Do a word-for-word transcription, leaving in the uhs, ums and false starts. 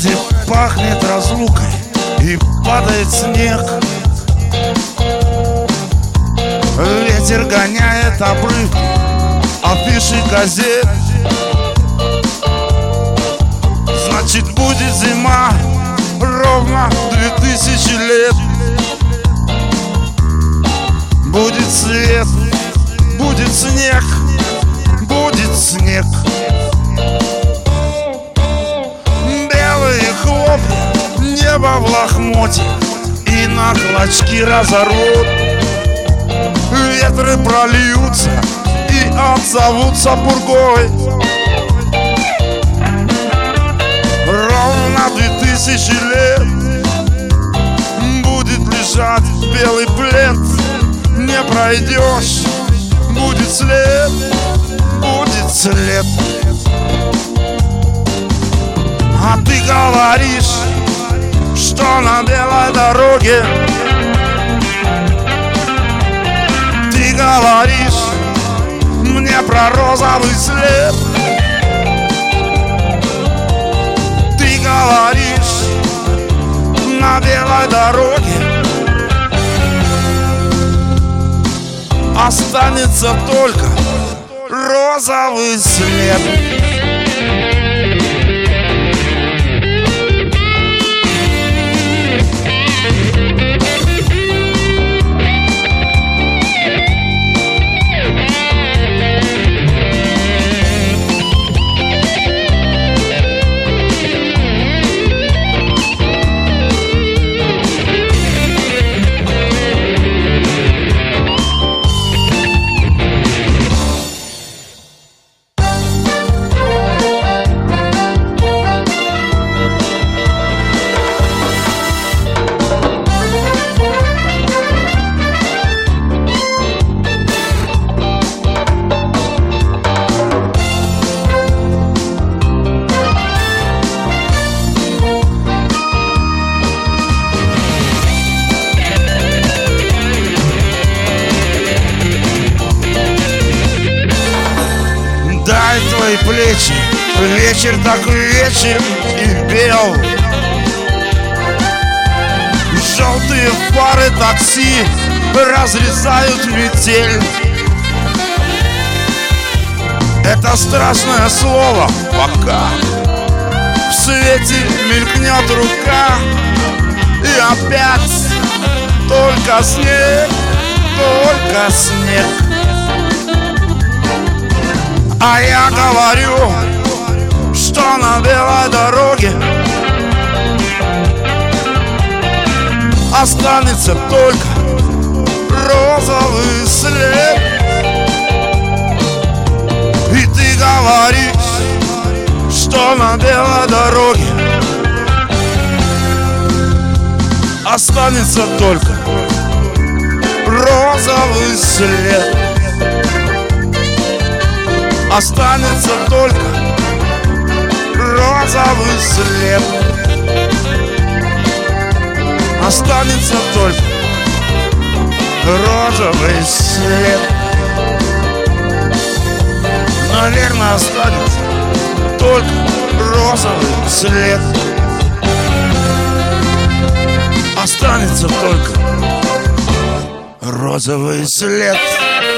городе пахнет разлукой и падает снег. Ветер гоняет обрывки афиши газет. Значит, будет зима ровно две тысячи лет. Будет свет, будет снег, будет снег. Белые хлопья, небо в лохмоте и на клочки разорвут. Ветры прольются и отзовутся пургой. Ровно две тысячи лет будет лежать белый плед. Не пройдешь, будет след, будет след. А ты говоришь, что на белой дороге. Ты говоришь мне про розовый след. Ты говоришь, на белой дороге останется только розовый след. Дай твои плечи, вечер так вечер и бел. Желтые фары такси разрезают метель. Это страшное слово «пока». В свете мелькнет рука, и опять только снег, только снег. А я говорю, что на белой дороге останется только розовый след. И ты говоришь, что на белой дороге останется только розовый след. Останется только розовый след. Останется только розовый след. Наверное, останется только розовый след. Останется только розовый след.